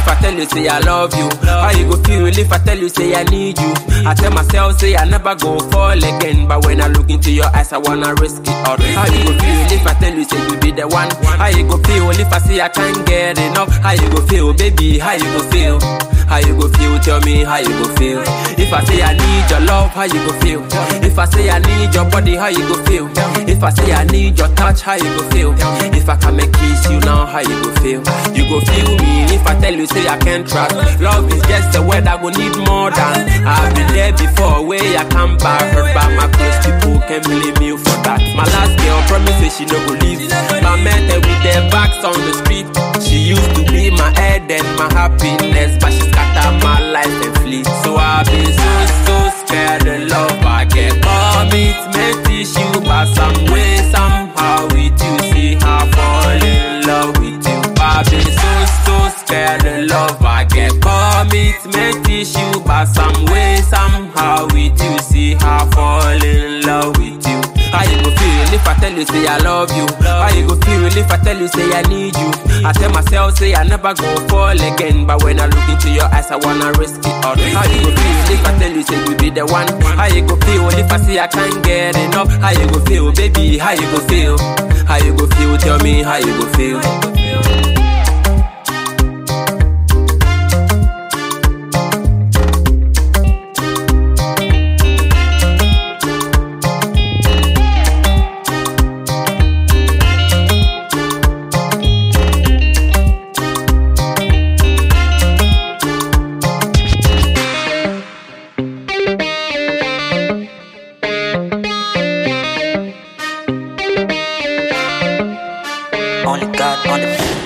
if I tell you say I love you? How you go feel if I tell you say I need you? I tell myself say I never go fall again, but when I look into your eyes I wanna risk it all. How you go feel if I tell you say you be the one? How you go feel if I say I can't get enough? How you go feel, baby? How you go feel? How you go feel? Tell me how you go feel. If I say I need your love, how you go feel? If I say I need your body, how you go feel? If I say I need your touch, how you go feel? If I can make kiss you now, how you go feel? You go feel me if I tell you say I can't trust. Love is just a word I go need more than. I've been there before, where I come back. Hurt by my close people, can't blame you for that. My last girl promised she no go leave. I met her with their backs on the street. She used to be my head and my happiness, but she scattered my life and flee. So I've been so scared of love. I get commitment issue, but some way, somehow with you, see I fall in love with you. I've been so scared of love. I get commitment issue, but some way, somehow with you, see I fall in love with you. How you go feel if I tell you say I love you? How you go feel if I tell you say I need you? I tell myself say I never go fall again, but when I look into your eyes I wanna risk it all. How you go feel if I tell you say you be the one? How you go feel if I say I can't get enough? How you go feel, baby? How you go feel? How you go feel? Tell me how you go feel. Only God on the beat.